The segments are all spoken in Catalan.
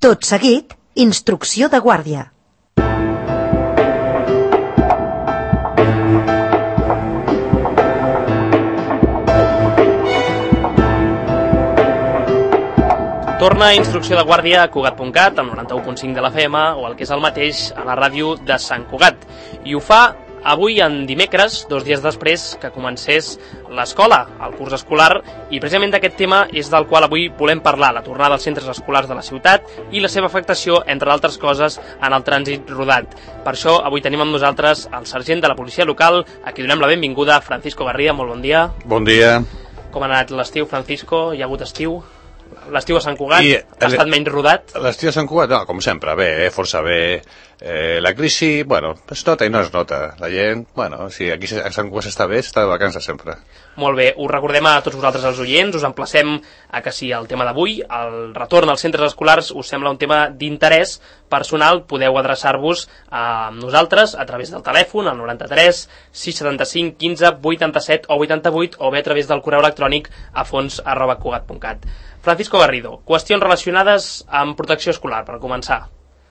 Tot seguit, instrucció de guàrdia. Torna a Instrucció de Guàrdia a Cugat.cat, al 91.5 de la FM, o el que és el mateix, a la ràdio de Sant Cugat. I ho fa avui, en dimecres, 2 dies després que comencés l'escola, el curs escolar, i precisament d'aquest tema és del qual avui volem parlar, la tornada als centres escolars de la ciutat i la seva afectació, entre altres coses, en el trànsit rodat. Per això, avui tenim amb nosaltres el sergent de la policia local, a qui donem la benvinguda, Francisco Garriga. Molt bon dia. Bon dia. Com ha anat l'estiu, Francisco? Hi ha hagut estiu? L'estiu a Sant Cugat ha estat menys rodat? L'estiu a Sant Cugat, no, com sempre, bé, força bé. La crisi, bueno, es nota i no es nota. La gent, bueno, si aquí a Sant Cugat s'està bé, s'està de vacances sempre. Molt bé, us recordem a tots vosaltres els oients, us emplacem a que si el tema d'avui, el retorn als centres escolars, us sembla un tema d'interès personal, podeu adreçar-vos a nosaltres a través del telèfon, al 93 675 15 87 o 88, o bé a través del correu electrònic a fons@cugat.cat. Francisco Garrido, qüestions relacionades amb protecció escolar, per començar.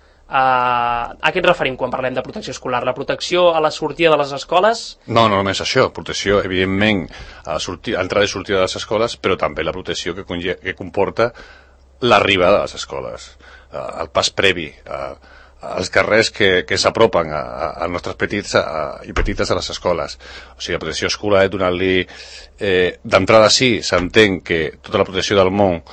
A què ens referim quan parlem de protecció escolar? La protecció a la sortida de les escoles? No només això, protecció, evidentment, a entrada i sortida de les escoles, però també la protecció que comporta l'arribada de les escoles, el pas previ, als carrers que s'apropen als nostres petits i petites a les escoles. O sigui, la protecció escolar, donant-li d'entrada sí, s'entén que tota la protecció del món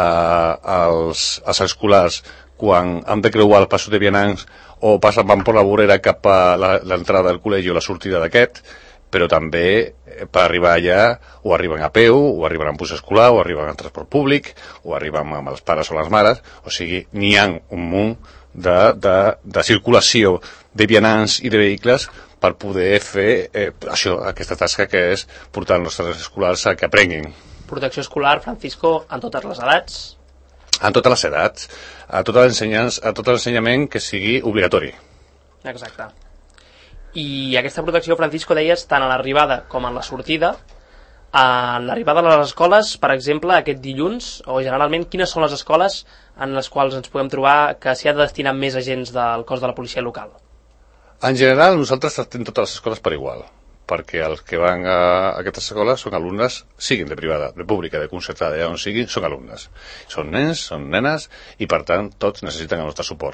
als escolars quan han de creuar el passos de vianants o van per la vorera cap a l'entrada del col·legi o la sortida d'aquest, però també per arribar allà o arriben a peu, o arriben en bus escolar, o arriben en transport públic, o arriben amb els pares o les mares. O sigui, n'hi ha un munt de circulació de vianants i de vehicles per poder fer aquesta tasca que és portar els nostres escolars a que aprenguin. Protecció escolar, Francisco, en totes les edats? En totes les edats, a tot l'ensenyament que sigui obligatori. Exacte. I aquesta protecció, Francisco, deies, tant a l'arribada com en la sortida. En l'arribada a les escoles, per exemple, aquest dilluns, o generalment, quines són les escoles en les quals ens podem trobar que s'hi ha de destinar més agents del cos de la policia local? En general, nosaltres tractem totes les escoles per igual, perquè els que van a aquestes escoles són alumnes, siguin de privada, de pública, de concertada, on siguin, són alumnes. Són nens, són nenes, i per tant tots necessiten el nostre suport.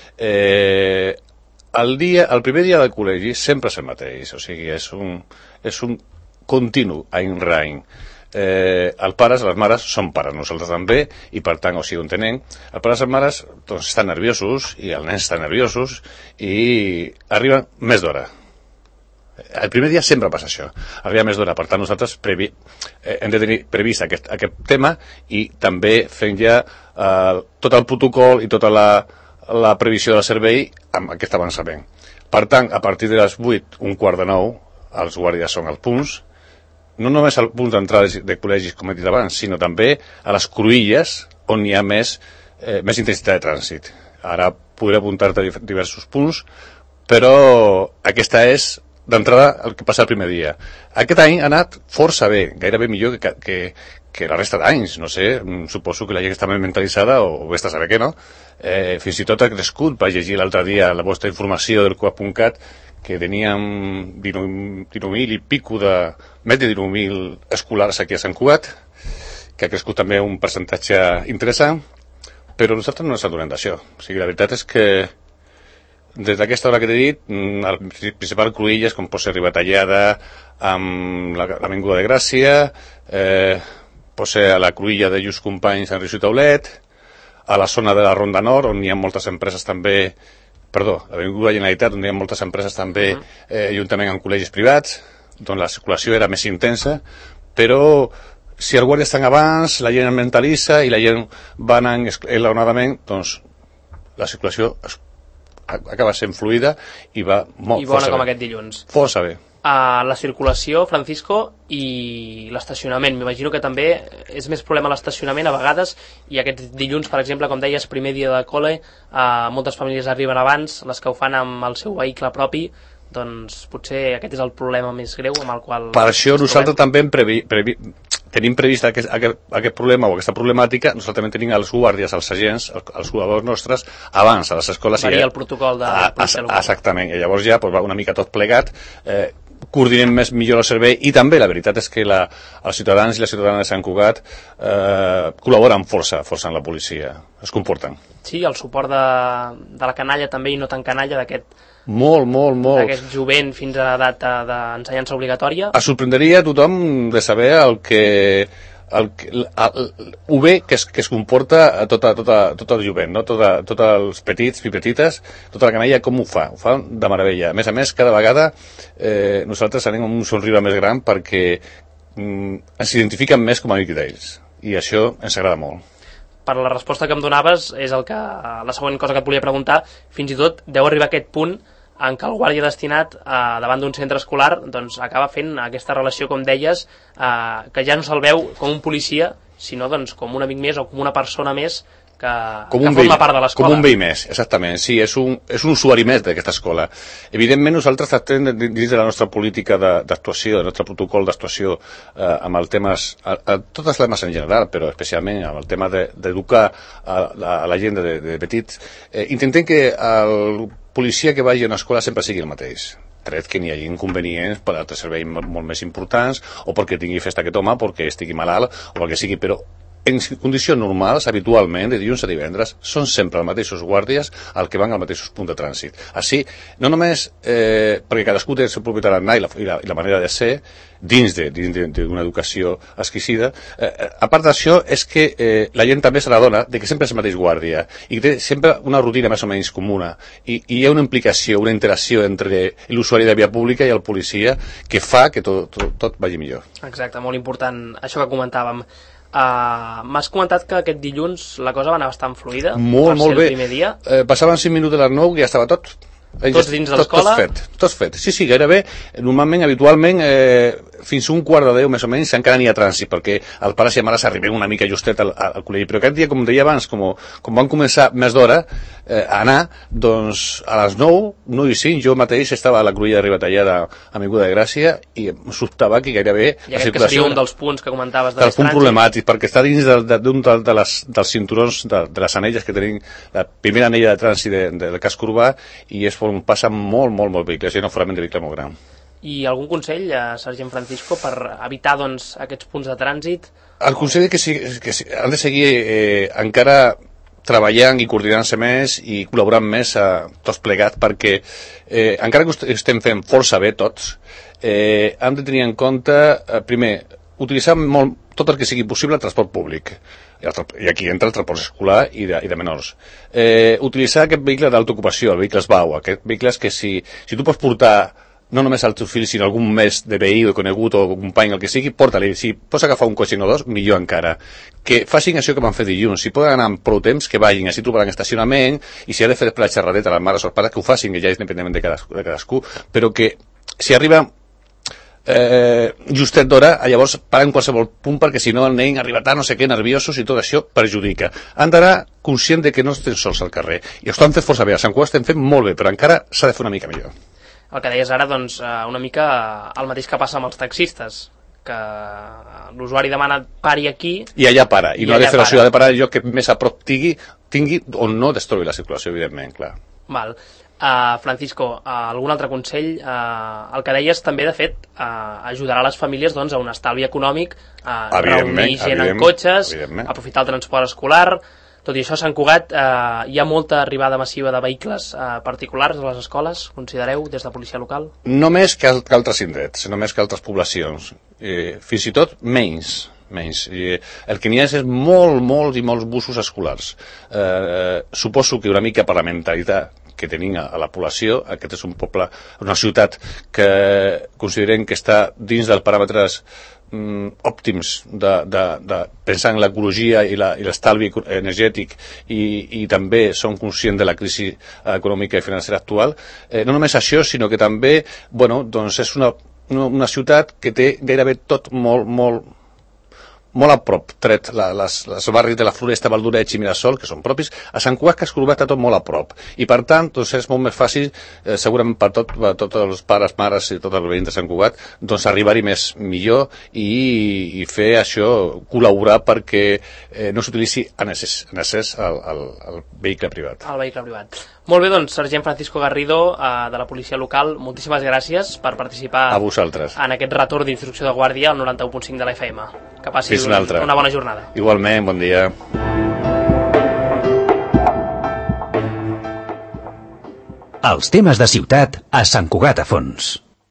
El primer dia del col·legi sempre és el mateix, o sigui, és un continu, any rany. Els pares, les mares, són pares, nosaltres també, i per tant, o sigui, ho entenem. Els pares i les mares doncs, estan nerviosos, i els nens estan nerviosos, i arriben més d'hora. El primer dia sempre passa això, arriba més d'hora, per tant nosaltres hem de tenir previst aquest tema i també fem ja tot el protocol i tota la previsió del servei amb aquest avançament. Per tant, a partir de les 8, 8:45, els guàrdies són als punts, no només al punt d'entrada de col·legis, com he dit abans, sinó també a les cruïlles on hi ha més intensitat de trànsit. Ara podré apuntar-te diversos punts, però aquesta és d'entrada el que passa el primer dia. Aquest any ha anat força bé, gairebé millor que la resta d'anys. No sé, suposo que la gent està més mentalitzada o està a saber què, no? Fins i tot ha crescut. Vaig llegir l'altre dia la vostra informació del Cugat.cat que teníem 19.000 i pico més de 19.000 escolars aquí a Sant Cugat, que ha crescut també un percentatge interessant, però nosaltres no ens adonem d'això. O sigui, la veritat és que des d'aquesta hora que t'he dit, el principal cruïlles, com pot ser Ribatallada, amb l'Avinguda de Gràcia, pot ser a la cruïlla de Just Companys en Riu i Taulet, a la zona de la Ronda Nord, on hi ha moltes empreses també, l'Avinguda Generalitat, on hi ha moltes empreses també, juntament amb col·legis privats, doncs la circulació era més intensa, però si els guàrdies estan abans, la gent es mentalitza i la gent va anant esglaonadament, doncs la circulació acaba sent fluida i va i bona com aquest dilluns. Força bé. La circulació, Francisco, i l'estacionament. M'imagino que també és més problema l'estacionament a vegades, i aquest dilluns, per exemple, com deies, primer dia de col·le, moltes famílies arriben abans, les que ho fan amb el seu vehicle propi, doncs potser aquest és el problema més greu amb el qual... Per això nosaltres també hem tenim previst aquest problema o aquesta problemàtica, nosaltres també tenim els guàrdies, els agents, els jugadors nostres, abans a les escoles. Varia el protocol de policia local. Exactament, i llavors ja va una mica tot plegat, coordinem millor el servei, i també la veritat és que els ciutadans i les ciutadanes de Sant Cugat col·laboren força en la policia, es comporten. Sí, el suport de la canalla també, i no tan canalla, d'aquest d'aquest jovent fins a edat d'ensenyança obligatòria. Es sorprendria a tothom de saber ho bé que es comporta tot el jovent, no? Tots els petits i petites, tota la canalla, com ho fa de meravella. A més, cada vegada nosaltres anem amb un somriure més gran perquè ens identifiquen més com a amics d'ells, i això ens agrada molt. Per la resposta que em donaves, és la següent cosa que et volia preguntar. Fins i tot deu arribar a aquest punt en què el guàrdia destinat davant d'un centre escolar doncs acaba fent aquesta relació, com deies, que ja no se'l veu com un policia, sinó doncs com un amic més o com una persona més que forma part de l'escola. Com un veí més, exactament. Sí, és un usuari més d'aquesta escola. Evidentment, nosaltres tractem dins de la nostra política d'actuació, del nostre protocol d'actuació amb els temes, tots els temes en general, però especialment amb el tema d'educar a la gent de petits, intentem que el policia que vagi a una escola sempre sigui el mateix, tret que n'hi hagi inconvenients per altres serveis molt més importants, o perquè tingui festa aquest home, perquè estigui malalt, o perquè sigui, però en condicions normals, habitualment, de dilluns a divendres, són sempre els mateixos guàrdies el que van als mateixos punts de trànsit. Així, no només perquè cadascú té el seu propi tarannà i la manera de ser, dins d'una educació exquisida, a part d'això, és que la gent també se n'adona que sempre és el mateix guàrdia, i té sempre una rutina més o menys comuna, i hi ha una implicació, una interacció entre l'usuari de via pública i el policia que fa que tot vagi millor. Exacte, molt important això que comentàvem. M'has comentat que aquest dilluns la cosa va anar bastant fluida. Molt bé. El primer dia. Passaven 5 minuts de les 9 i ja estava tot. Tots dins de l'escola? Tot fet. Sí, gairebé. Normalment, habitualment, fins un quart de 10 més o menys encara n'hi ha trànsit, perquè els pares i mares arriben una mica justet al col·legi. Però aquest dia, com deia abans, com van començar més d'hora a anar, doncs a les 9 i 5, jo mateix estava a la cruïlla de Ribatallada, Avinguda de Gràcia, i em sobtava que gairebé la circulació... I aquest que seria un dels punts que comentaves de l'estrange. Del punt problemàtic, perquè està dins d'un dels cinturons, de les anelles que tenim, la primera anella de trànsit del casc urbà, i és on passen molt vehicles, i no forament de vehicle molt gran. I algun consell, sergent Francisco, per evitar doncs, aquests punts de trànsit? El consell és que han de seguir encara treballant i coordinant-se més i col·laborant més tots plegats, perquè encara que ho estem fent força bé tots, hem de tenir en compte, primer, utilitzar tot el que sigui possible el transport públic, i aquí entra el transport escolar i de menors. Utilitzar aquest vehicle d'autoocupació, el vehicle SBAU, aquest vehicle que si tu pots portar no només al teu fill, sinó algun més de veí o conegut o company, el que sigui, porta-li. Si pots agafar un cotxe o dos, millor encara. Que facin això que van fer dilluns. Si poden anar amb prou temps, que vagin, així trobaran estacionament, i si ha de fer després la xerradeta a les mares o als pares, que ho facin, que ja és independentment de cadascú, però que si arriba justet d'hora, llavors paren qualsevol punt, perquè si no el nen arriba tard, no sé què, nerviosos, i tot això perjudica. Han d'anar conscient de que no estem sols al carrer, i ho estan fent força bé. A Sant Cugat estem fent molt bé, però encara s'ha de fer una mica millor. El que deies ara, doncs, una mica el mateix que passa amb els taxistes, que l'usuari demana pari aquí i allà para, i no ha de fer la ciutat de parar el lloc que més a prop tingui on no destrobi la circulació, evidentment, clar. Val. Francisco, algun altre consell? El que deies també, de fet, ajudarà les famílies doncs, a un estalvi econòmic, reunir gent en cotxes, aprofitar el transport escolar. Tot i això, a Sant Cugat hi ha molta arribada massiva de vehicles particulars a les escoles, considereu, des de policia local? No més que altres indrets, no més que altres poblacions. Fins i tot menys. El que n'hi ha és molts busos escolars. Suposo que una mica per la mentalitat que tenim a la població, aquest és un poble, una ciutat que considerem que està dins dels paràmetres òptims de pensar en l'ecologia i l'estalvi energètic, i també són conscients de la crisi econòmica i financera actual. No només això, sinó que també doncs és una ciutat que té gairebé tot molt molt a prop, tret les barris de la Floresta, Valdoreig i Mirasol, que són propis, a Sant Cugat, Cascorubà està tot molt a prop. I per tant, doncs és molt més fàcil, segurament per tots els pares, mares i tots els veïns de Sant Cugat, doncs arribar-hi millor i fer això, col·laborar perquè no s'utilitzi en excés el vehicle privat. El vehicle privat. Molt bé, doncs, sergent Francisco Garrido, de la policia local, moltíssimes gràcies per participar a vosaltres en aquest retorn d'instrucció de guàrdia al 91.5 de la FM. Que passi una bona jornada. Igualment, bon dia. Els temes de ciutat a Sant Cugat a Fons.